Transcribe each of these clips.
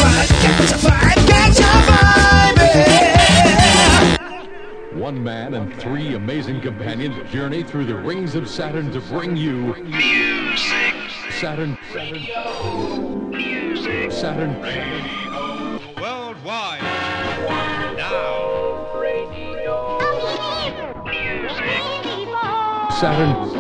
One man and three amazing companions journey through the rings of Saturn to bring you music. Saturn Music. Saturn Radio Worldwide. Now. Music. Saturn.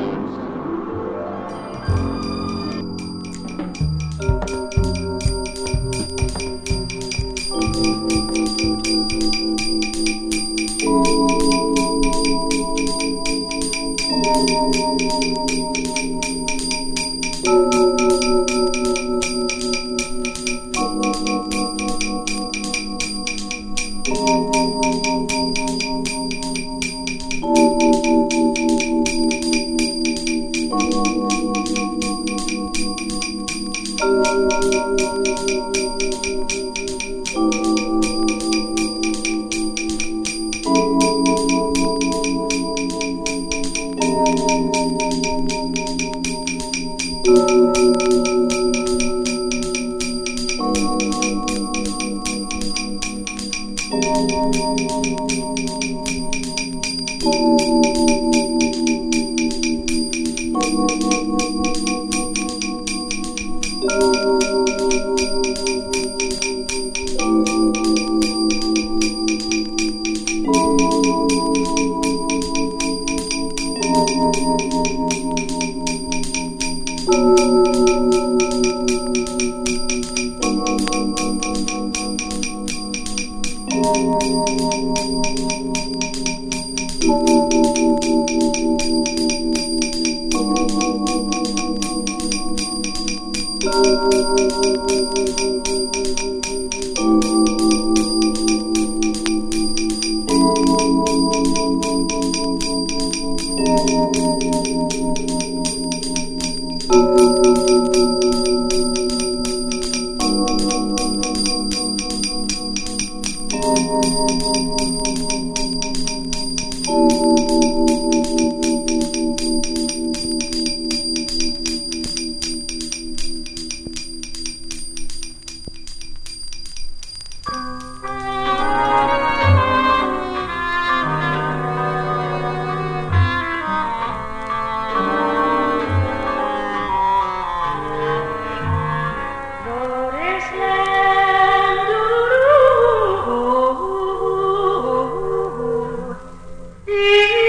Dee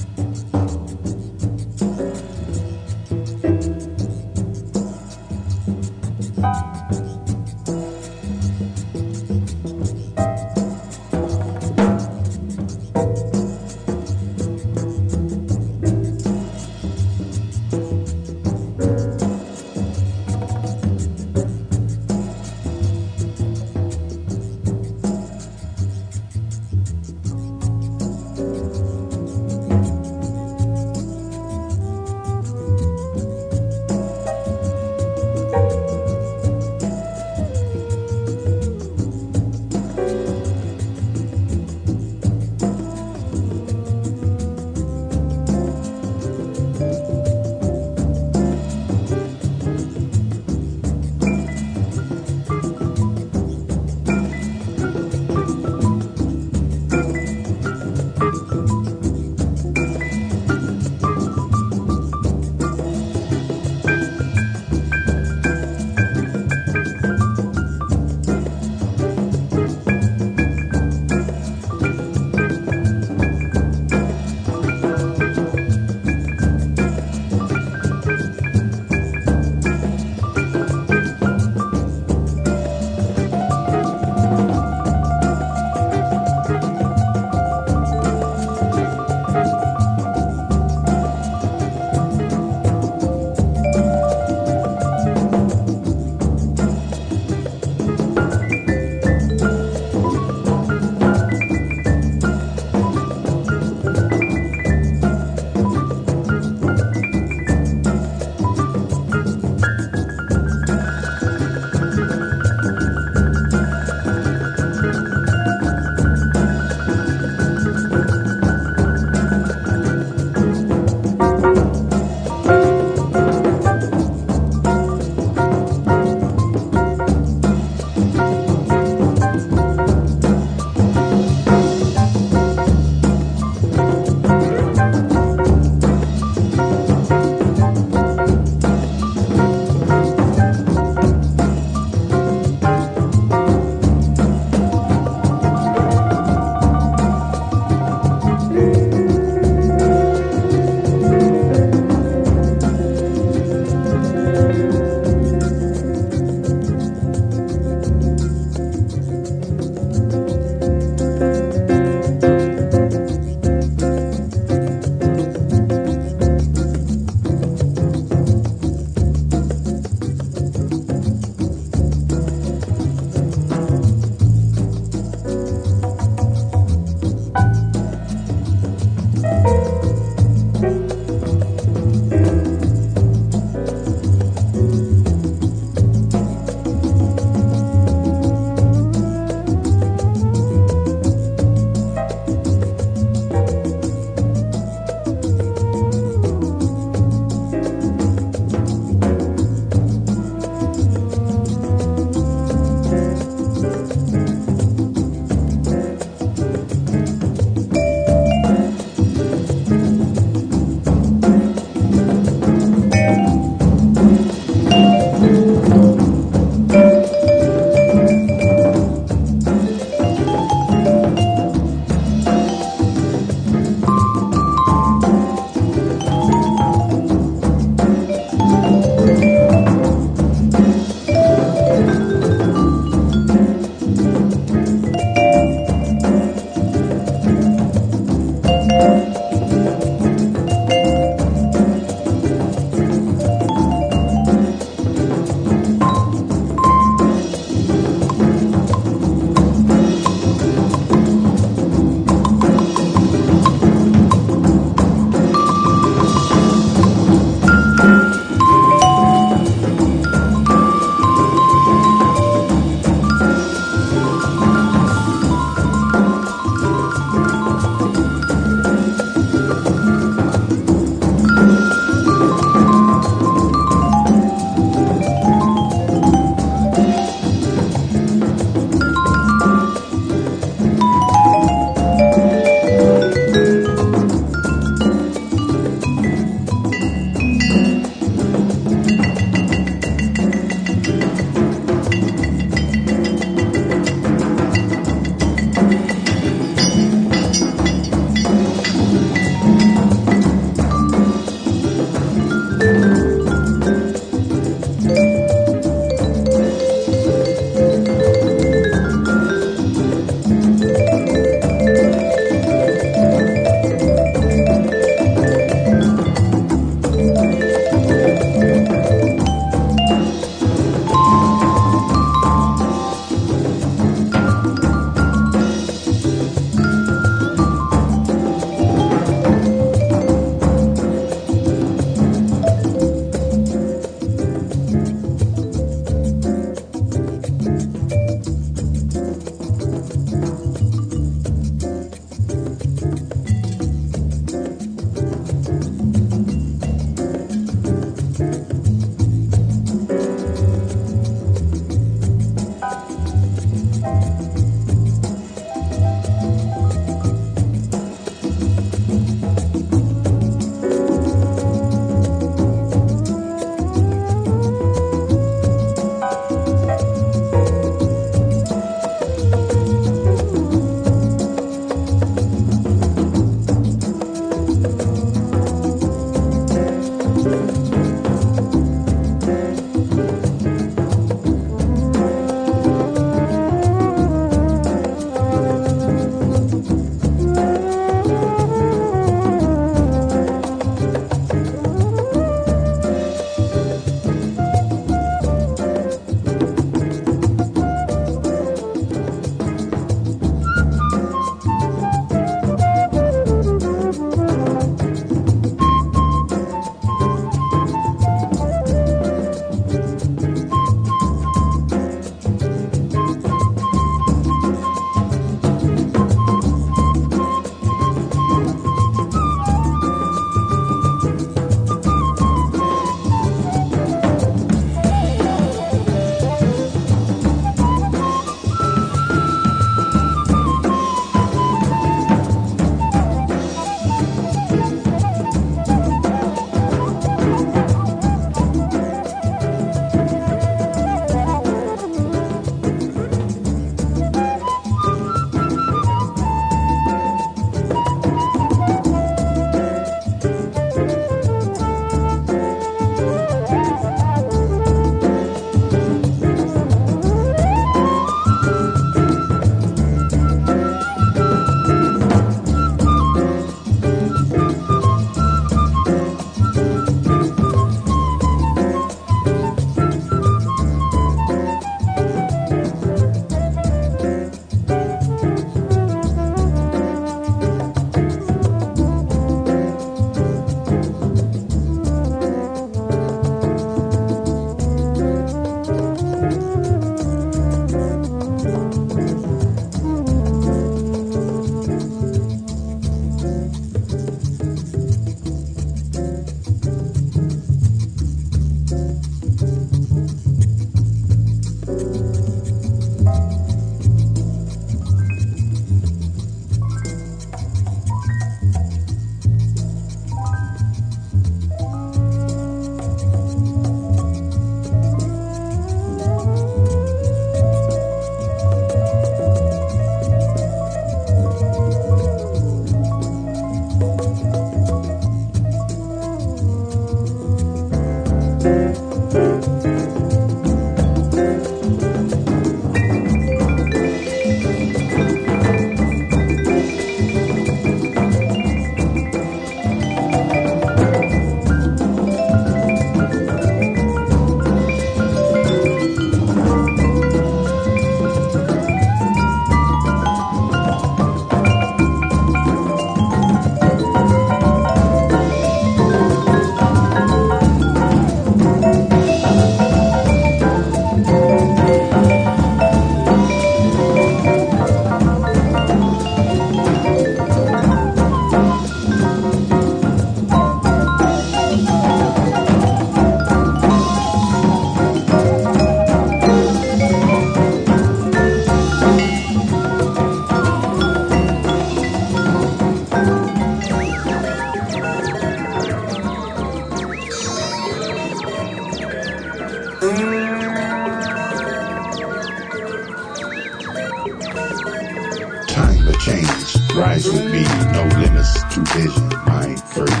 Time to change, rise with me, no limits to vision, mind free.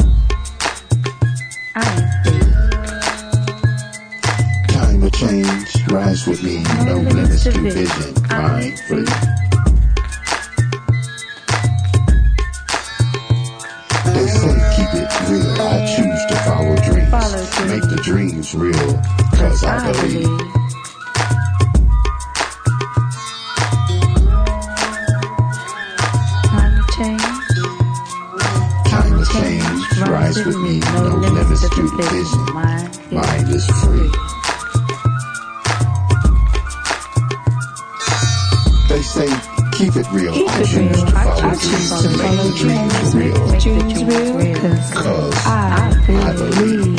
Time to change, rise with me, no limits to vision, mind free. They say keep it real, I choose to follow dreams, make the dreams real, cause I believe. Rise with me, no limits to vision, mind is free. They say, keep it real, I choose to follow dreams to make the dreams real, cause I believe.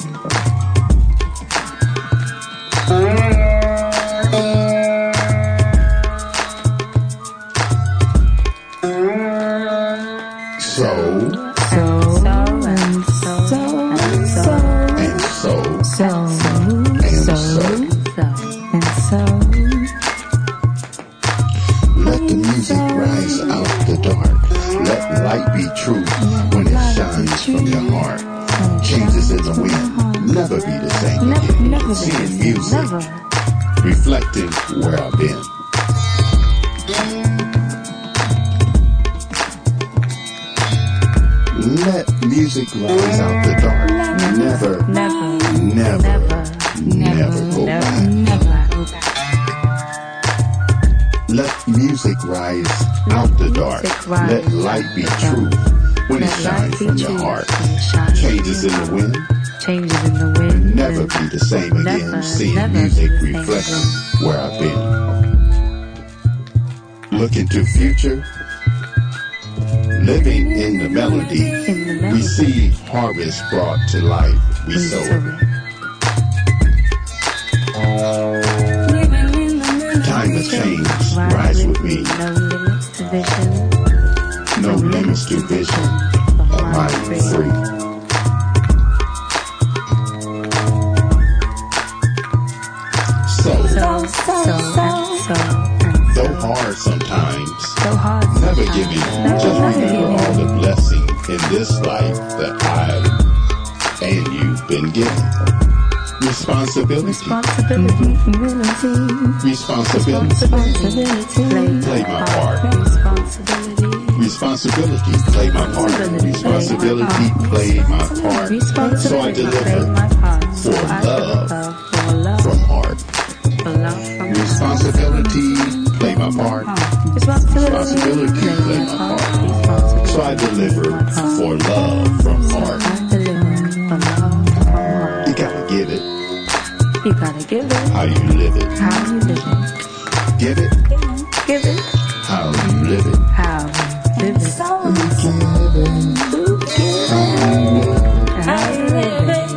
Let the music rise out the dark. Let light be true when it shines from your heart. Changes in the wind, never be the same again. Seeing music, reflecting where I've been. Let music rise out the dark. Never go back. Let music rise out the dark. Let light be true when it shines from your heart. Changes in the wind, never be the same again. Seeing music reflecting where I've been. Look into future, living in the melody. We see harvest brought to life. We sow it. Time to change, rise with me. No limits to vision, a mind free. So, though hard sometimes, never giving, just remember all the blessings in this life that I and you've been given. Responsibility. Play my part. Responsibility. Play my part. Responsibility. Play my part. So I deliver for love from heart. Responsibility. Play my part. Responsibility. Play my part. So I deliver for love from heart. You gotta give it. You gotta give it. How you live it. How you live it. Give it. Give it. How you live it. How you live it. How you live it.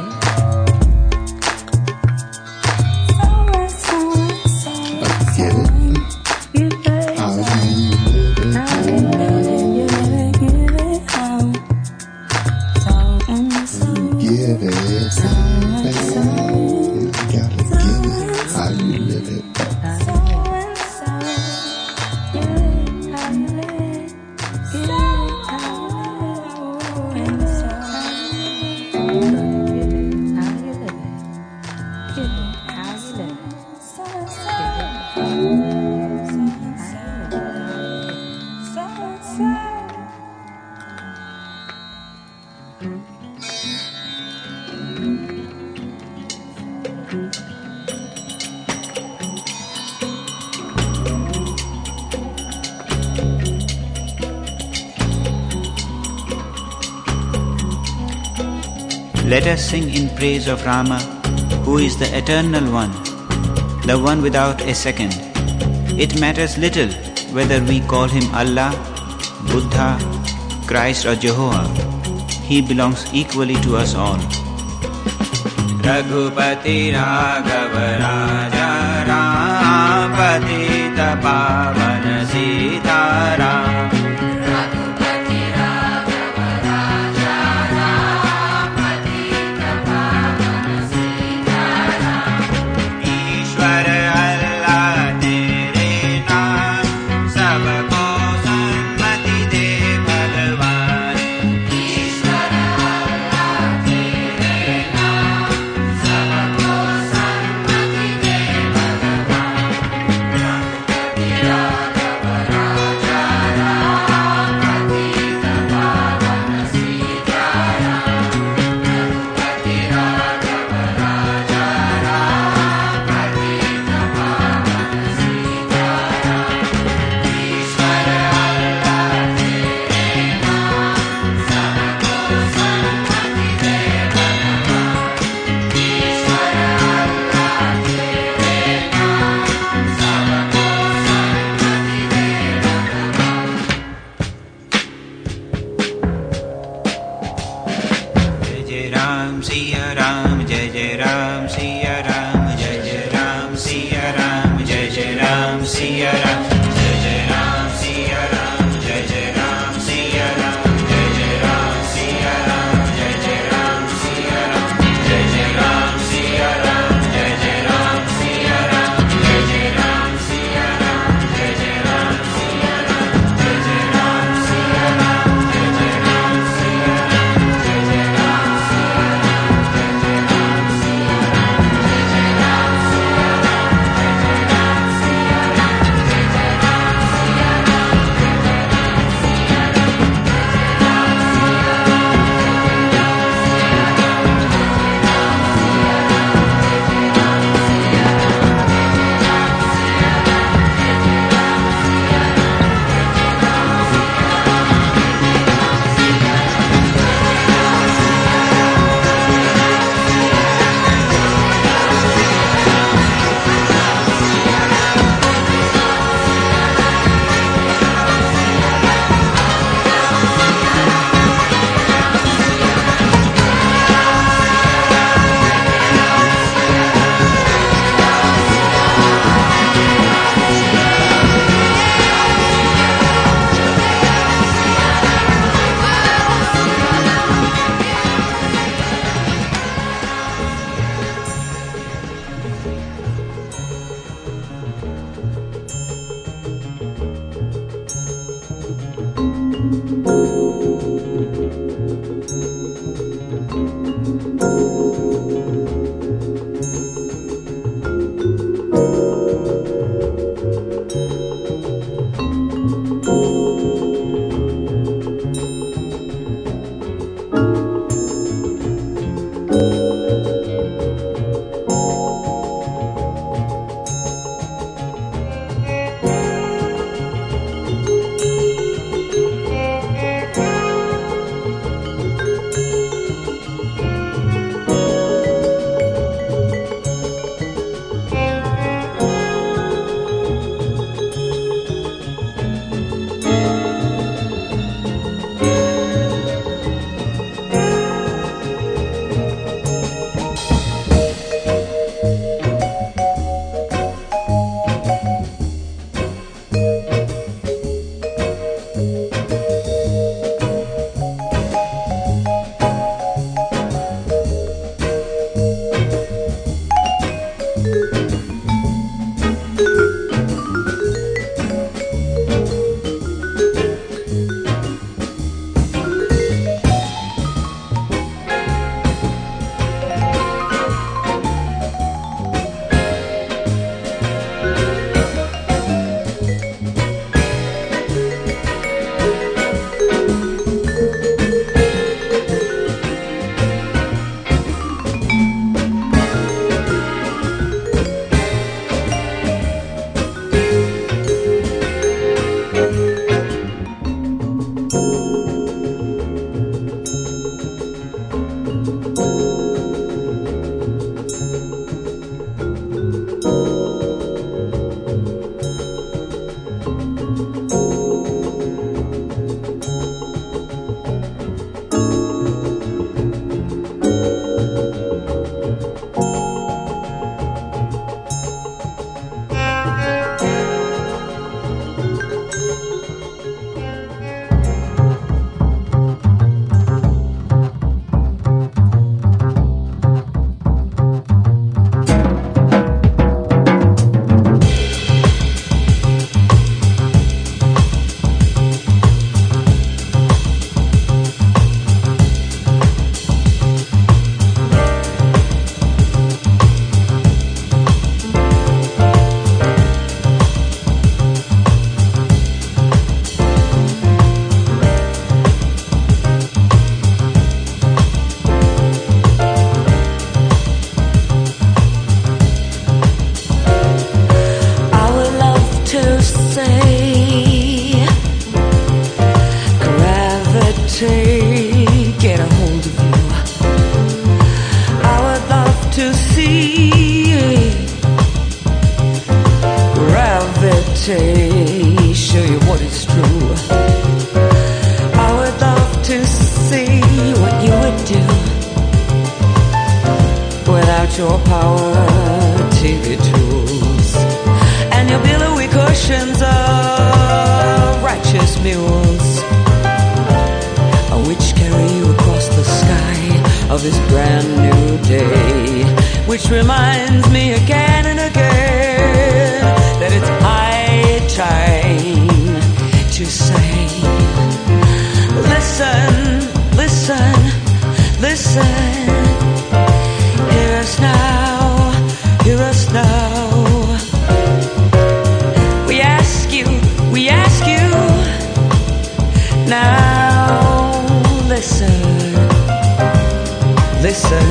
Let us sing in praise of Rama, who is the Eternal One, the one without a second. It matters little whether we call him Allah, Buddha, Christ or Jehovah. He belongs equally to us all. Raghupati Raghav Raja Ram Patita Pavana Sita Ram. Jai Jai Ram, Siya Ram, Jai Jai Ram, Siya Ram, Jai Jai Ram, Siya Ram, Jai Jai Ram, Siya Ram, Jai Jai Ram, Siya Ram, Jai Jai Ram, Siya Ram, Jai Jai Ram, Siya Ram, Jai Jai Ram, Siya Ram, Jai Jai Ram, Siya Ram, Jai Jai Ram, Siya Ram, Jai Jai Ram, Siya Ram, Jai Jai Ram, Siya Ram, Jai Jai Ram, Siya Ram, Jai Jai Ram, out your power TV tools and your billowy cushions of righteous mules, which carry you across the sky of this brand new day, which reminds me again and again that it's high time to say, listen, listen, listen, hear us now, hear us now. We ask you now, listen, listen.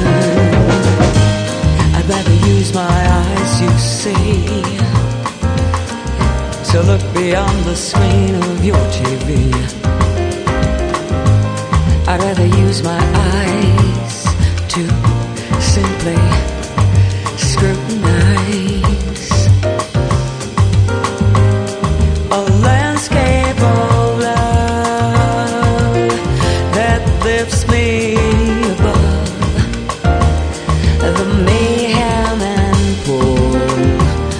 I'd rather use my eyes, you see, to look beyond the screen of your TV. I'd rather use my eyes to simply scrutinize a landscape of love that lifts me above the mayhem and pull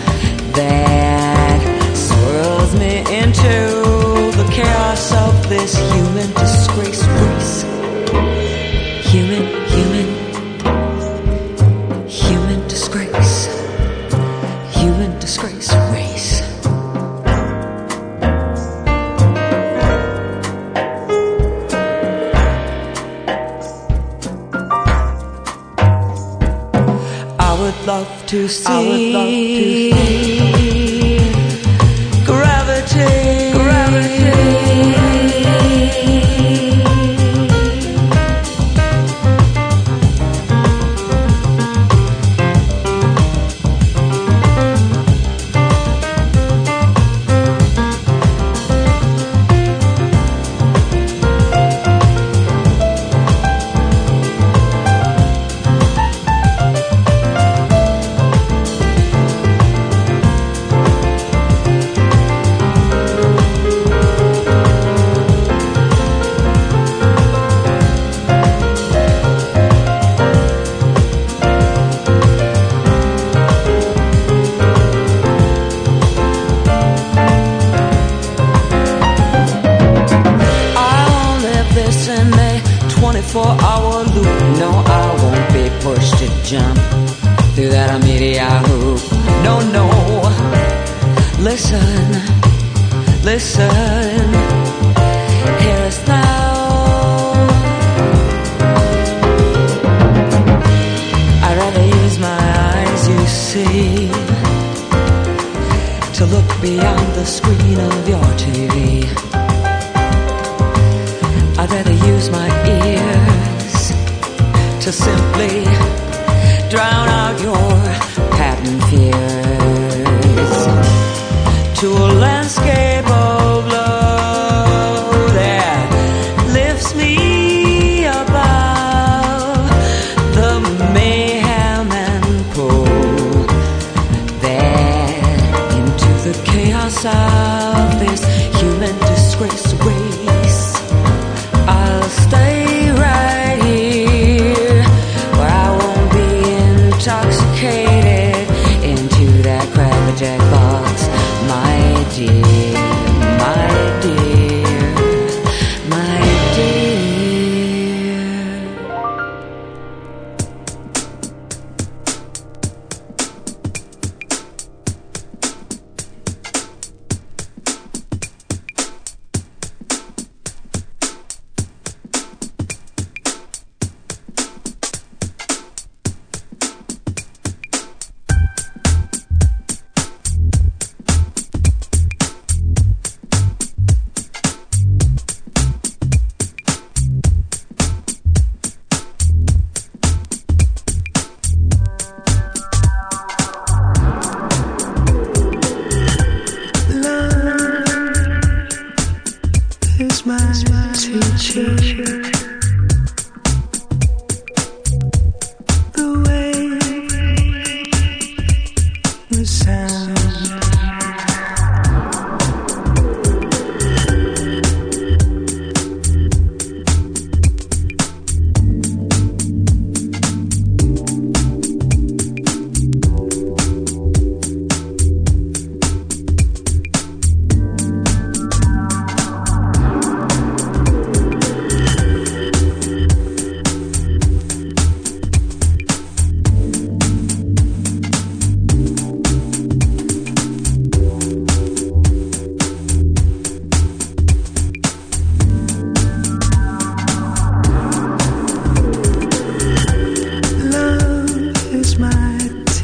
that swirls me into the chaos of this human disgrace race. Human disgrace. Human disgrace race. I would love to see gravity.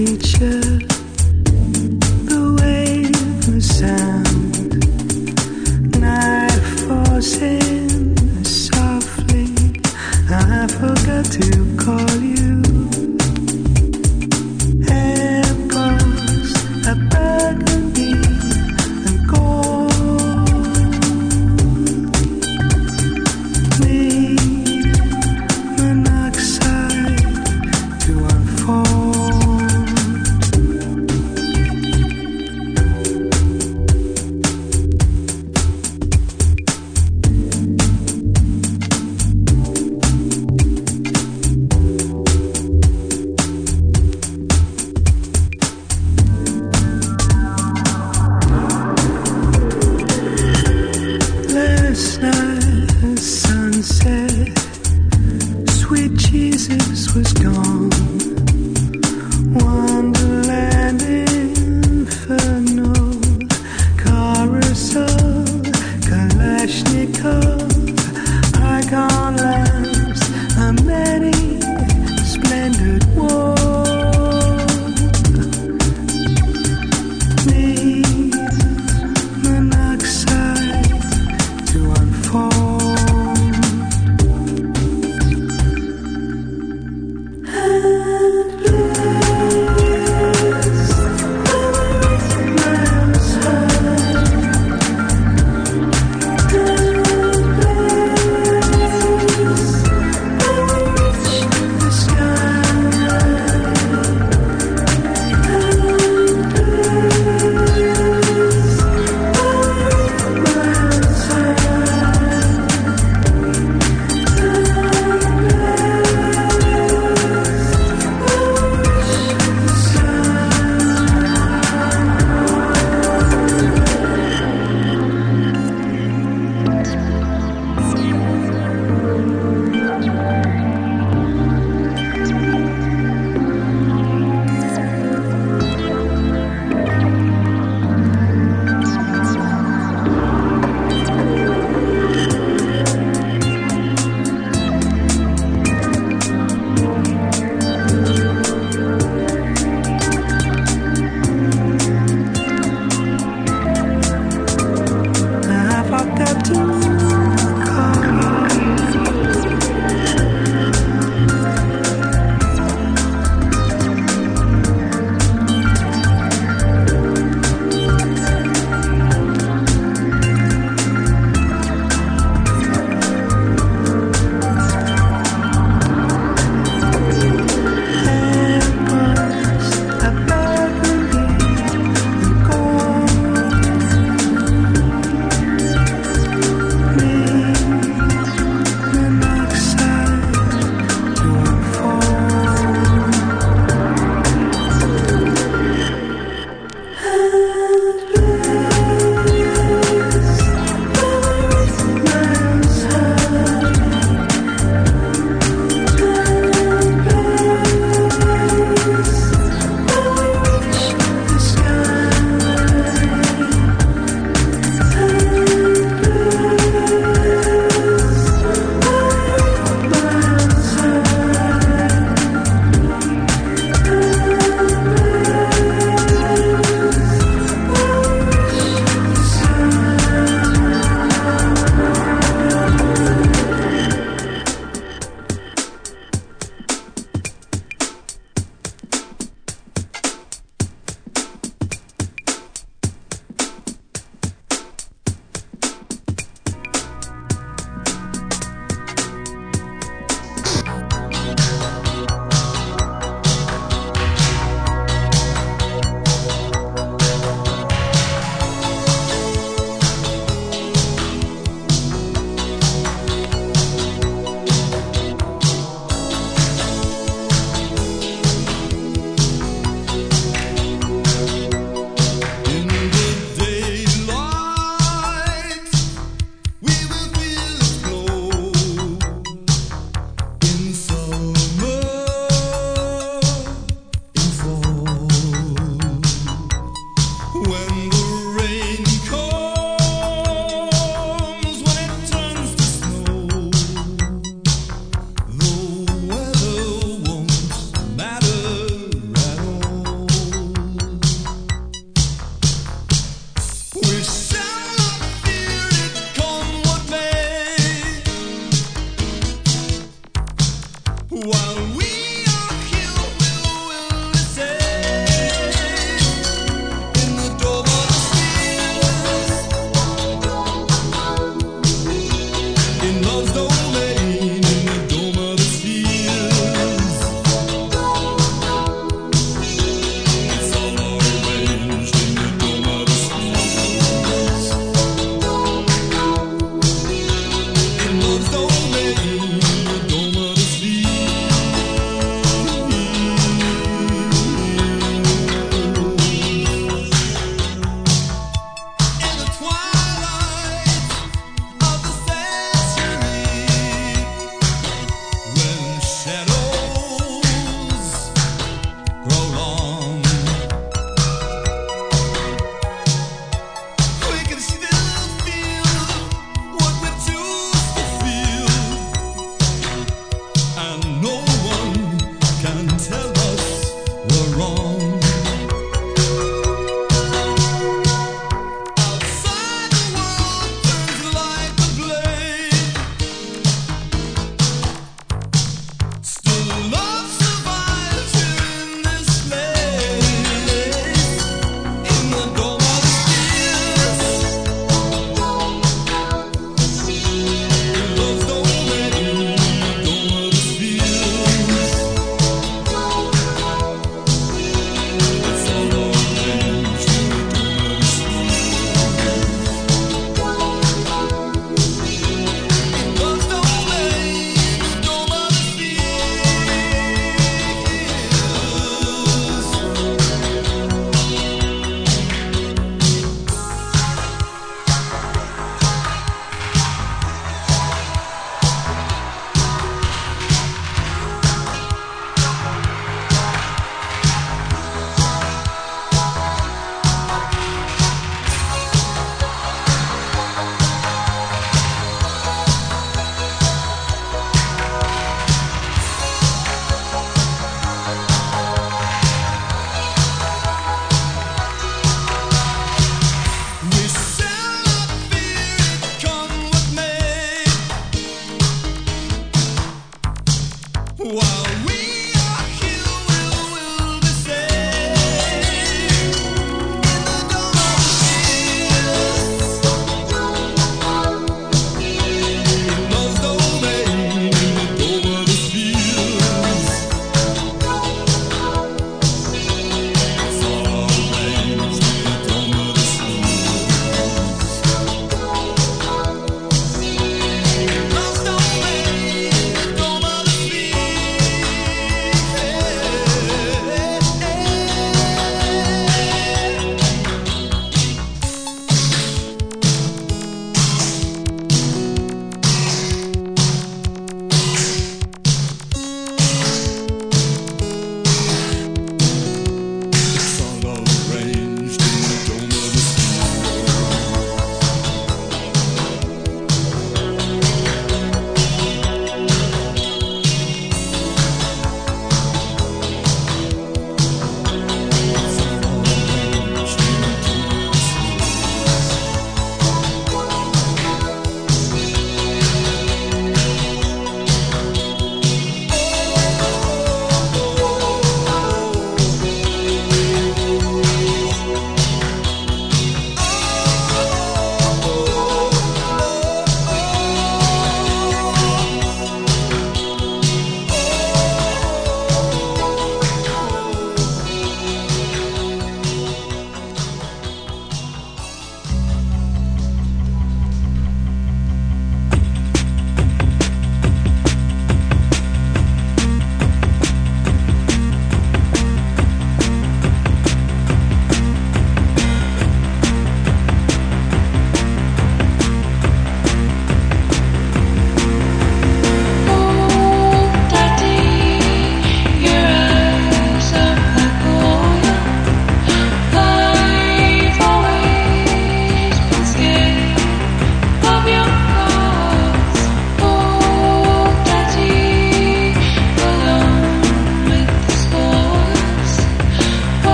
teacher, the way the sound, night forcing softly. I forgot to call you. Apples, a burgundy and gold. Need monoxide to unfold.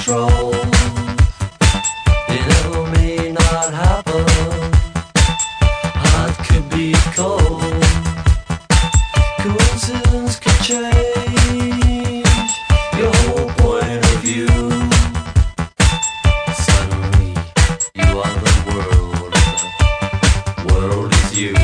control. It ever may not happen. Heart could be cold. Coincidence could change your whole point of view. Suddenly, you are the world, and the world is you.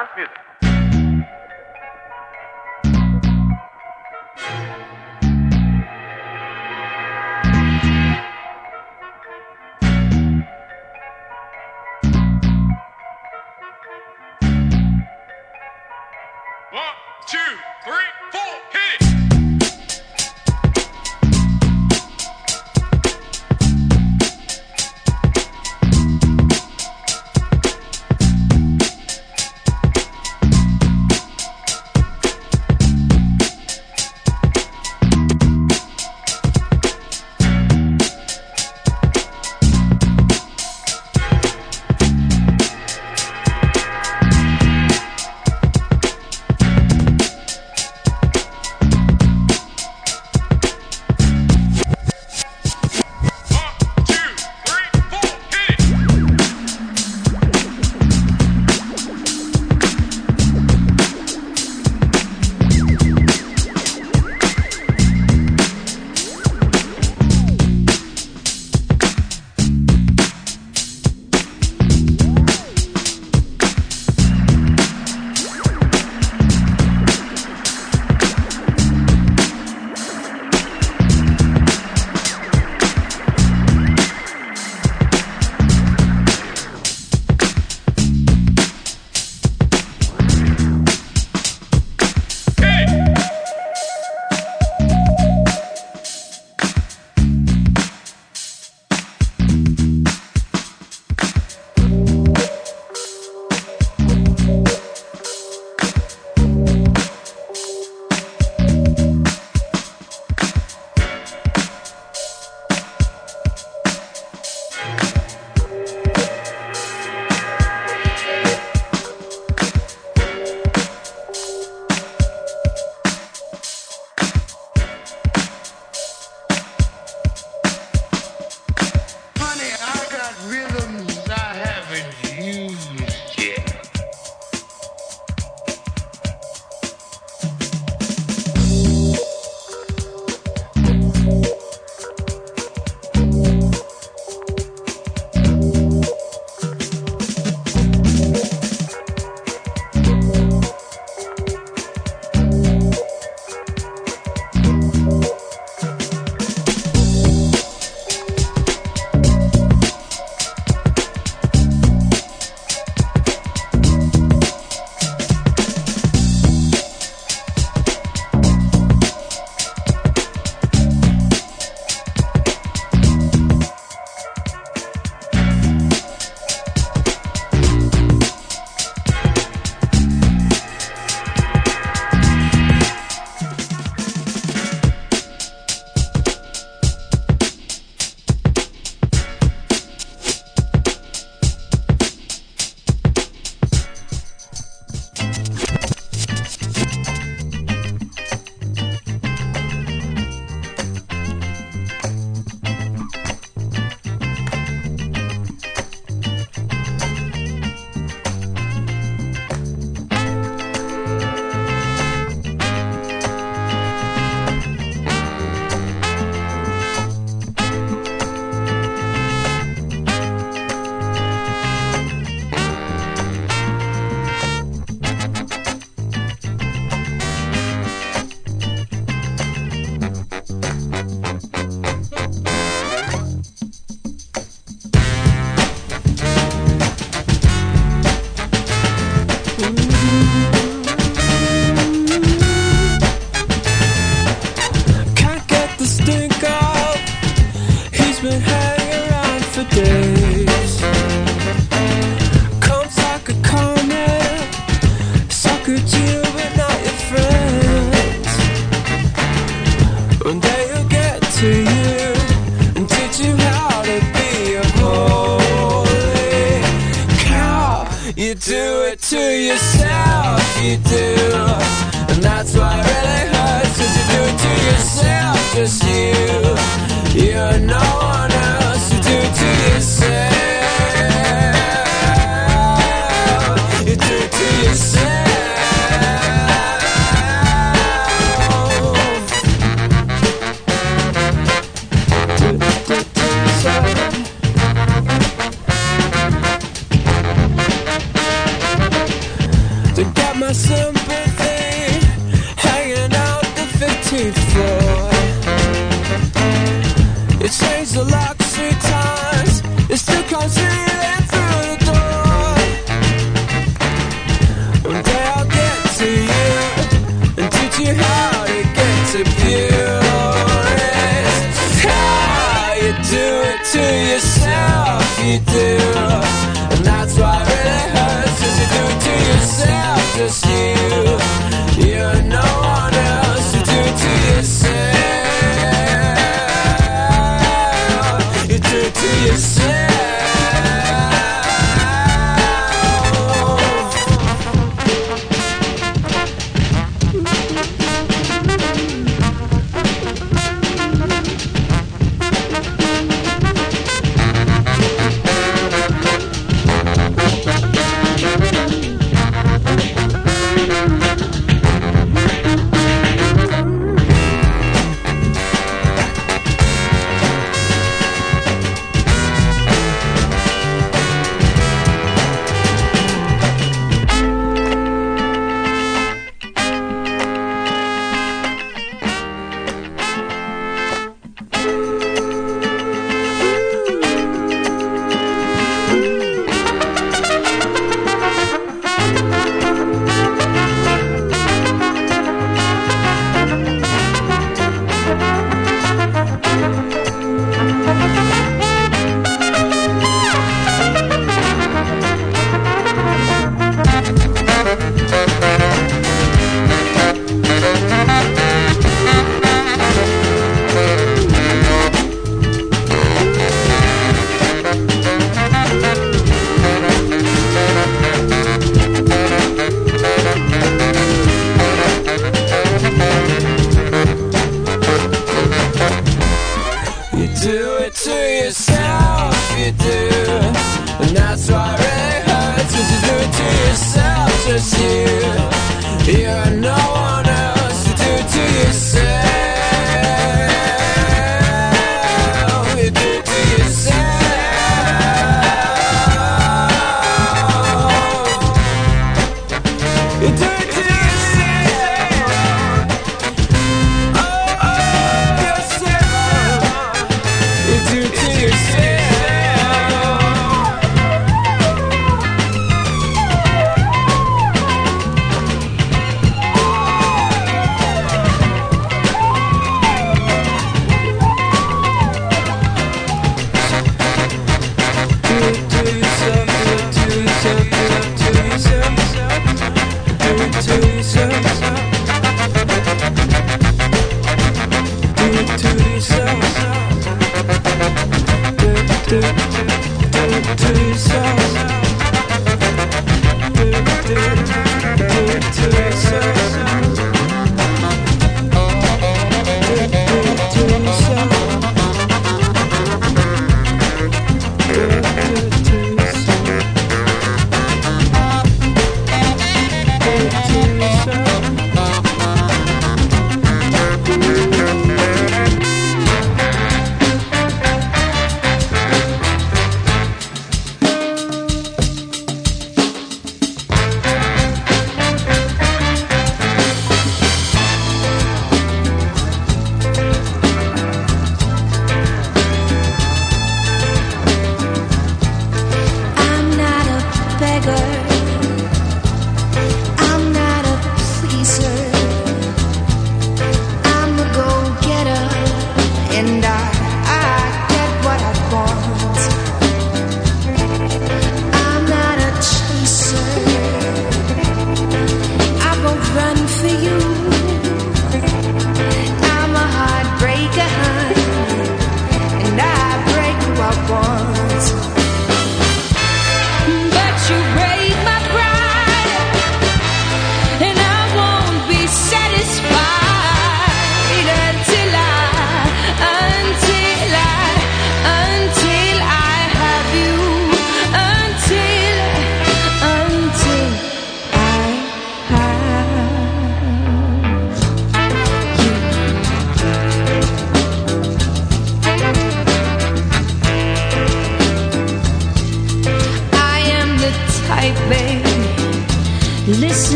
dance music. One, two, three, four, hit it! my sympathy, hanging out the 15th floor. It changed the lock 3 times, it still comes reeling through the door. One day I'll get to you and teach you how to get to pure. How you do it to yourself, you do. And that's why it really hurts, 'cause you do it to yourself, just you. You're no one else, you do it to yourself. You do it to yourself.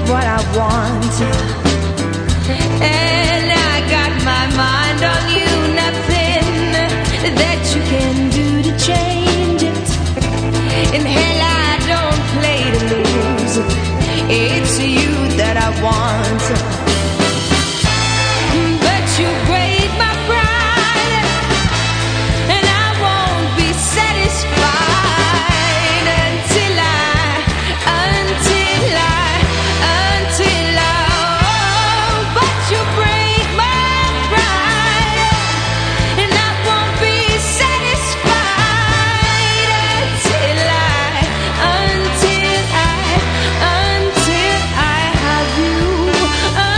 what I want. And I got my mind on you, nothing that you can do to change it. And hell, I don't play to lose. It's you that I want. But you break my pride, and I won't be satisfied until but you break my pride, and I won't be satisfied until I have you.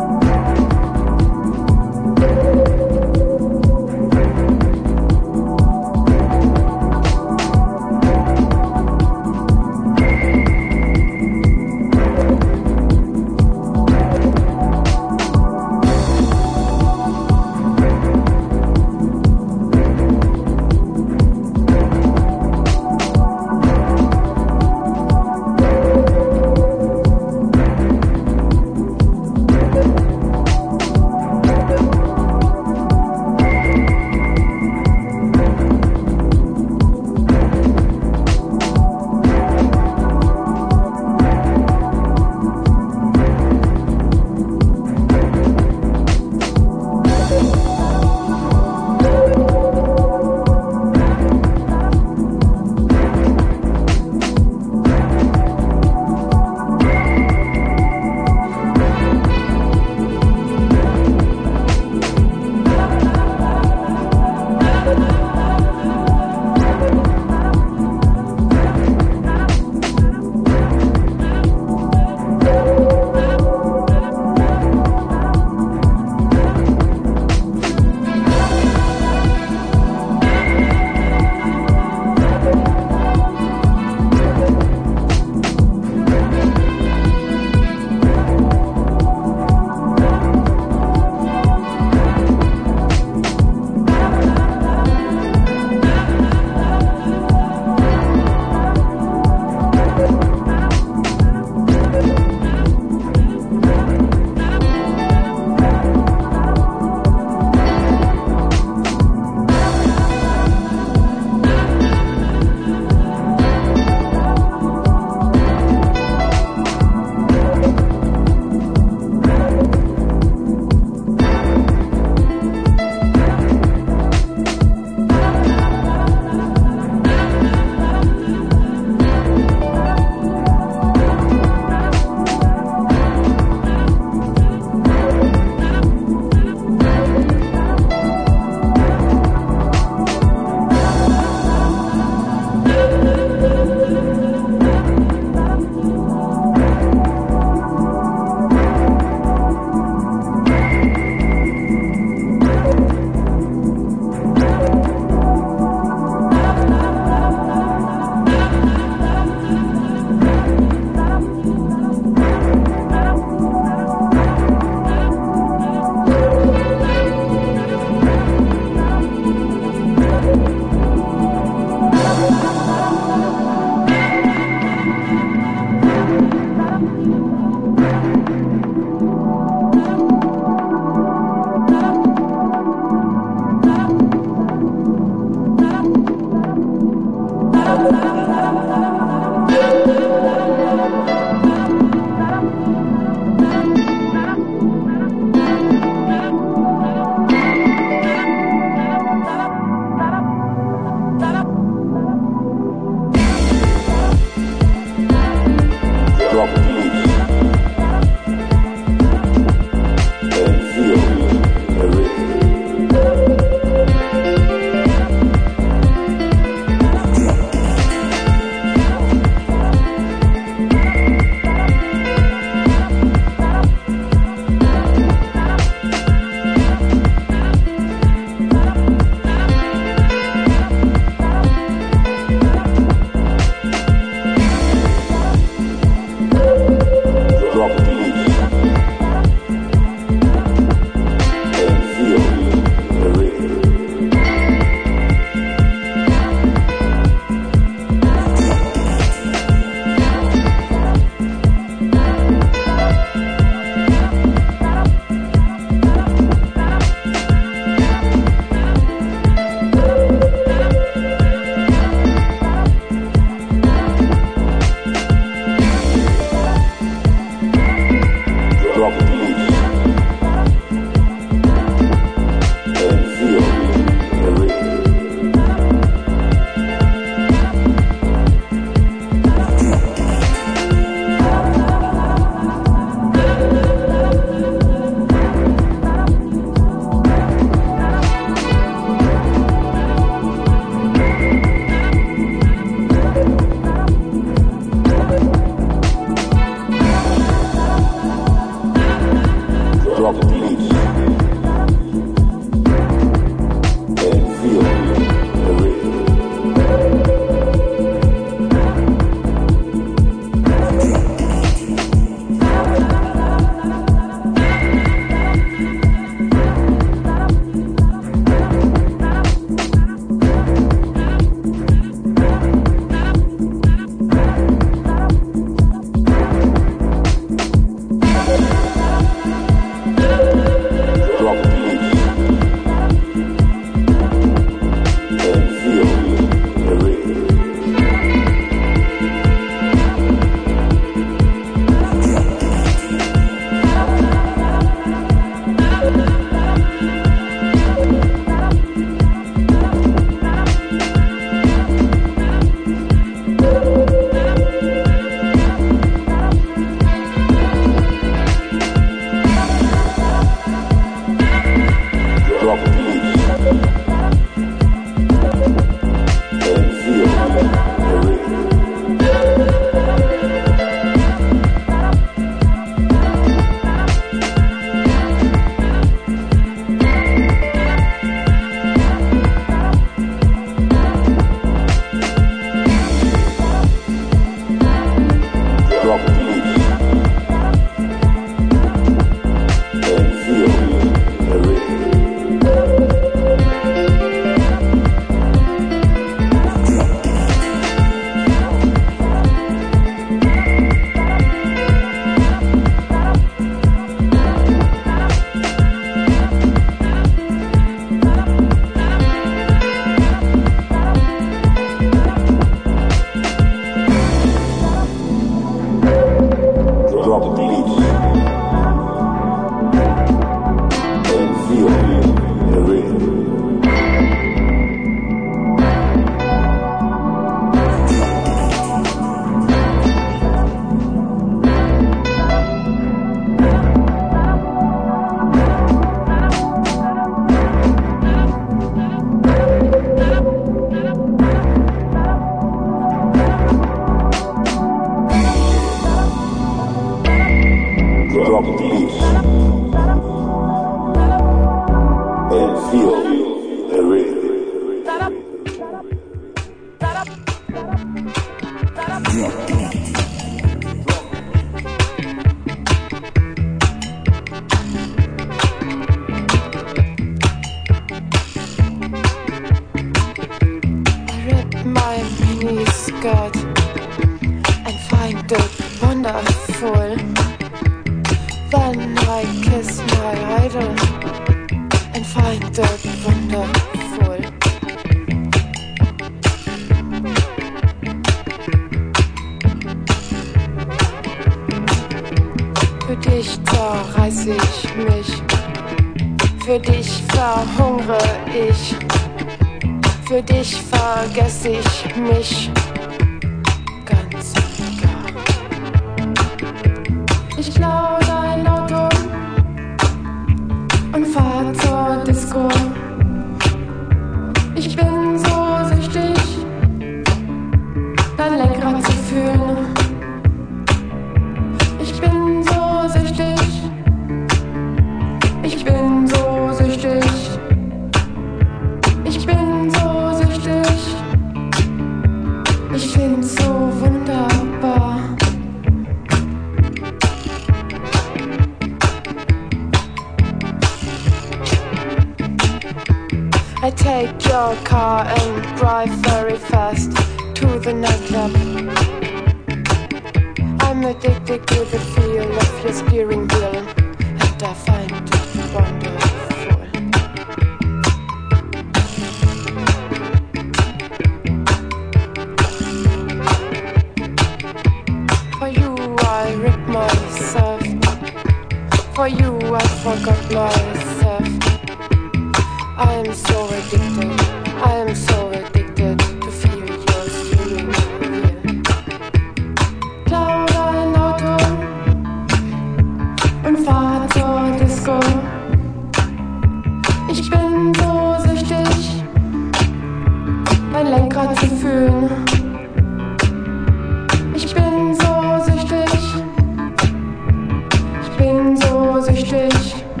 Ich bin so süchtig.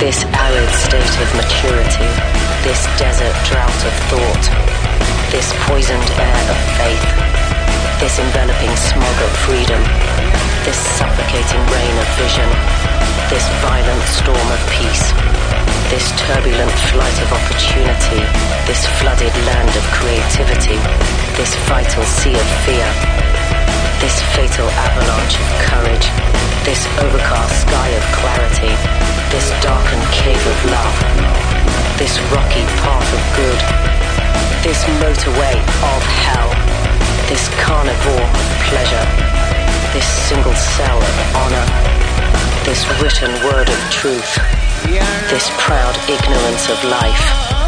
This arid state of maturity, this desert drought of thought, this poisoned air of faith, this enveloping smog of freedom, this suffocating rain of vision, this violent storm of peace, this turbulent flight of opportunity, this flooded land of creativity, this vital sea of fear, this fatal avalanche of courage, this overcast sky of clarity, this darkened cave of love, this rocky path of good, this motorway of hell, this carnivore of pleasure, this single cell of honor, this written word of truth, this proud ignorance of life.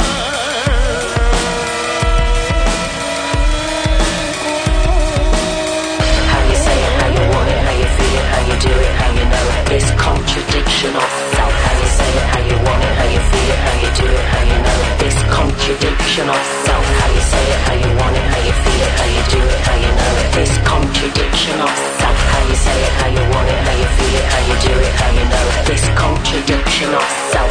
How you say it, how you want it, how you feel it, how you do it, how you know it. This contradiction of self. How you say it, how you want it, how you feel it, how you do it, how you know it. This contradiction of self. How you say it, how you want it, how you feel it, how you do it, how you know it. This contradiction of self. How you say it, how you want it, how you feel it, how you do it, how you know it. This contradiction of self.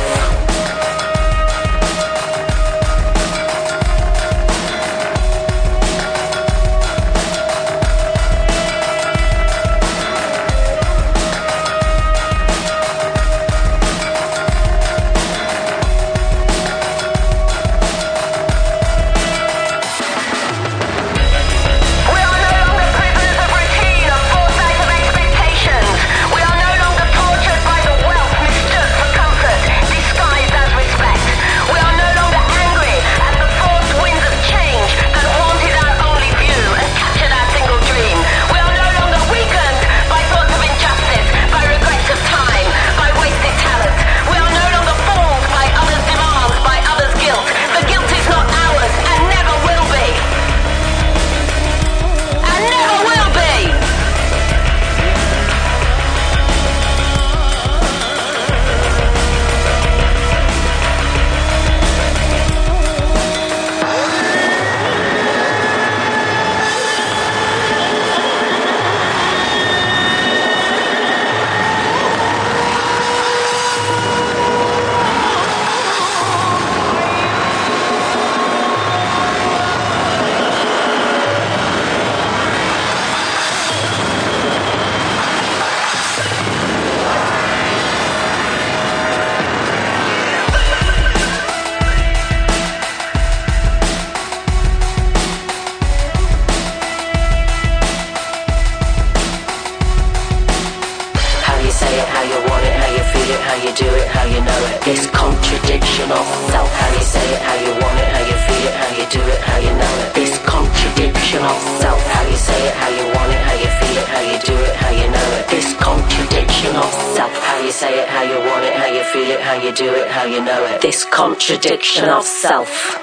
Contradiction of self.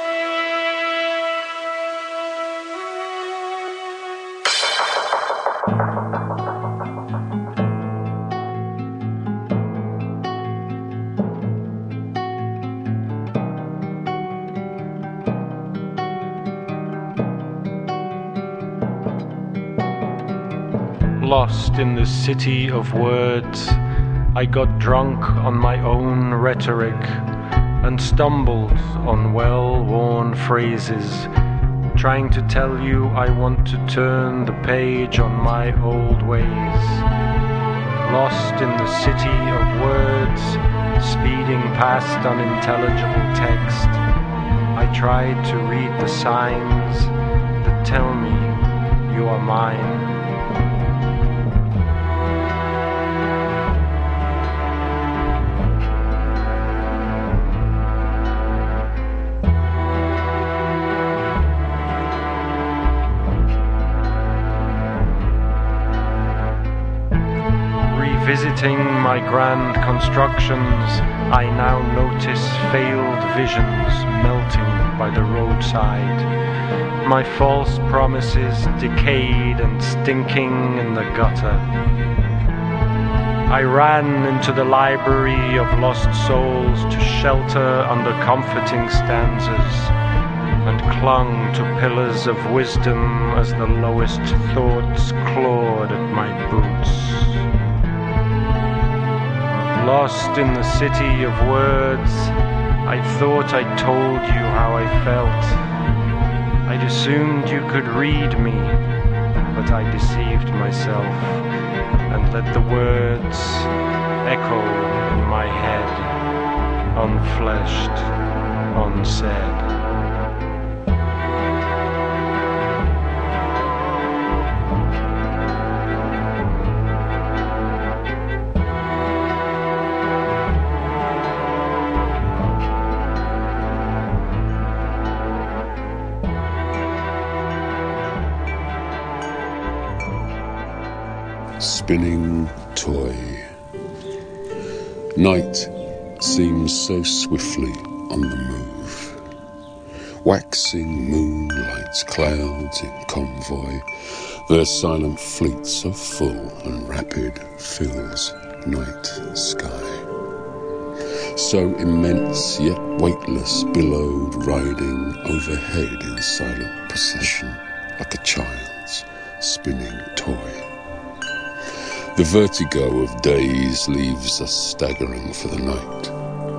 Lost in the city of words, I got drunk on my own rhetoric and stumbled on well-worn phrases, trying to tell you I want to turn the page on my old ways. Lost in the city of words, speeding past unintelligible text, I tried to read the signs that tell me you are mine. Visiting my grand constructions, I now notice failed visions melting by the roadside. My false promises decayed and stinking in the gutter. I ran into the library of lost souls to shelter under comforting stanzas, and clung to pillars of wisdom as the lowest thoughts clawed at my boots. Lost in the city of words, I thought I told you how I felt. I'd assumed you could read me, but I deceived myself and let the words echo in my head, unfleshed, unsaid. Spinning toy. Night seems so swiftly on the move. Waxing moon lights clouds in convoy. Their silent fleet so full and rapid fills night sky. So immense yet weightless, billowed, riding overhead in silent procession like a child's spinning toy. The vertigo of days leaves us staggering for the night.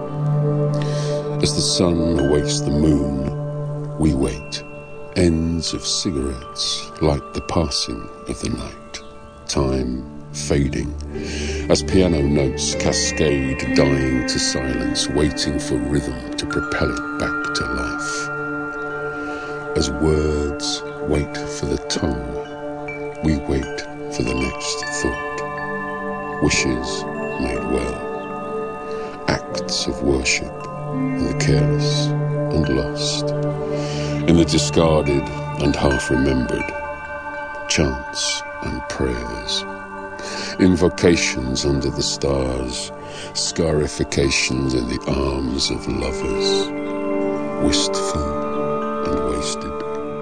As the sun awaits the moon, we wait. Ends of cigarettes light the passing of the night. Time fading as piano notes cascade, dying to silence, waiting for rhythm to propel it back to life. As words wait for the tongue, we wait for the next thought. Wishes made well, acts of worship in the careless and lost, in the discarded and half-remembered, chants and prayers, invocations under the stars, scarifications in the arms of lovers, wistful and wasted,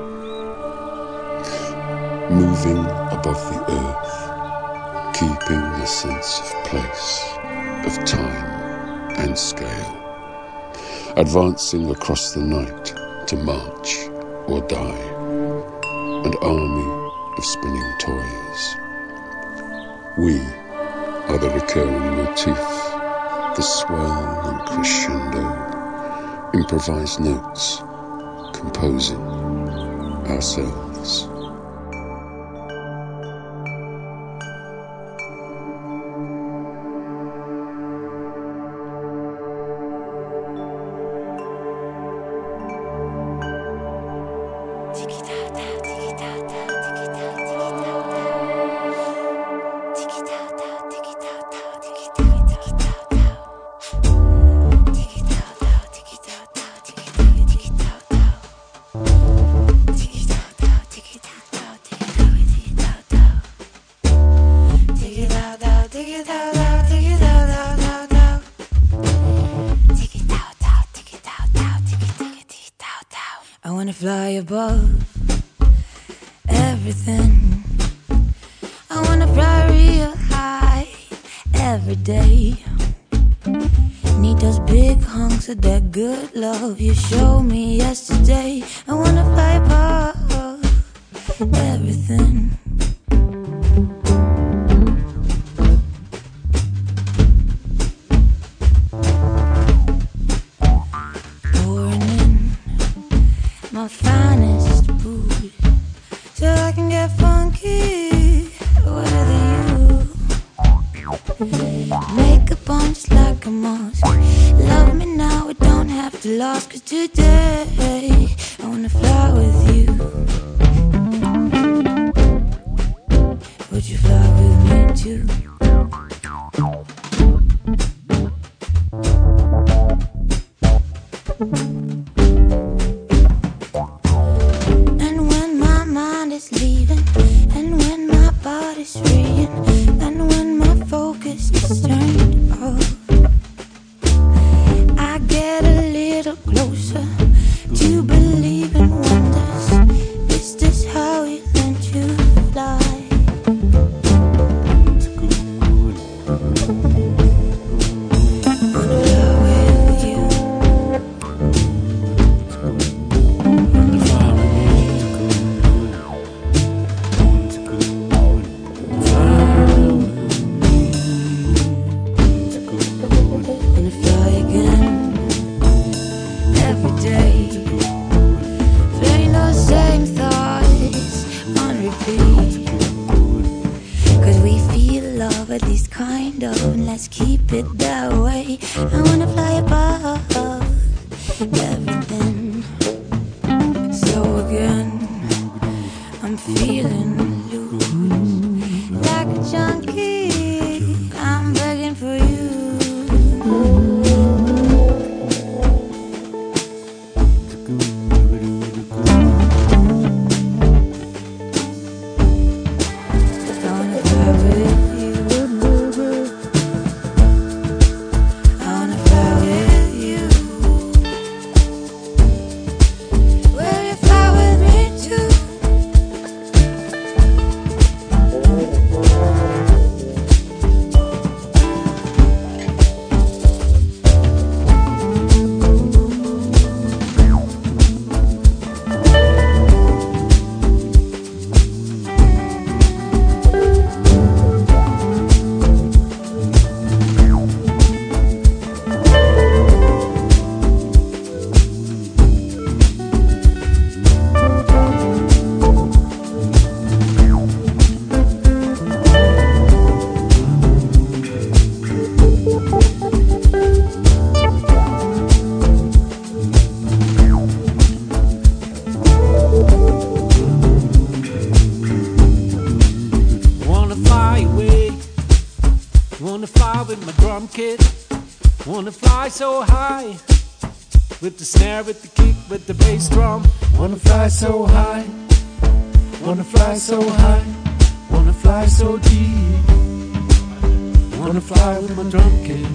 moving above the earth, keeping a sense of place, of time and scale, advancing across the night to march or die, an army of spinning toys. We are the recurring motif, the swell and crescendo, improvised notes, composing ourselves. I wanna fly above everything. I wanna fly real high every day. Need those big hunks of that good love you showed me yesterday. I wanna fly above everything. My finest food, so I can get funky with you. Make a bunch like a mosque. Love me now, we don't have to last. 'Cause today I wanna fly with you. Would you fly with me too? Leaving, and when my body's freeing, and when my focus is turned off, I get a little closer to believing wonders. Is this how we learn to fly? Wanna fly with you. fly so high, with the snare, with the kick, with the bass drum. Wanna fly so high, wanna fly so high, wanna fly so deep. Wanna fly with my drum kit.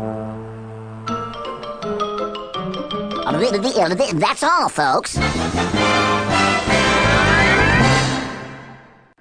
That's all, folks.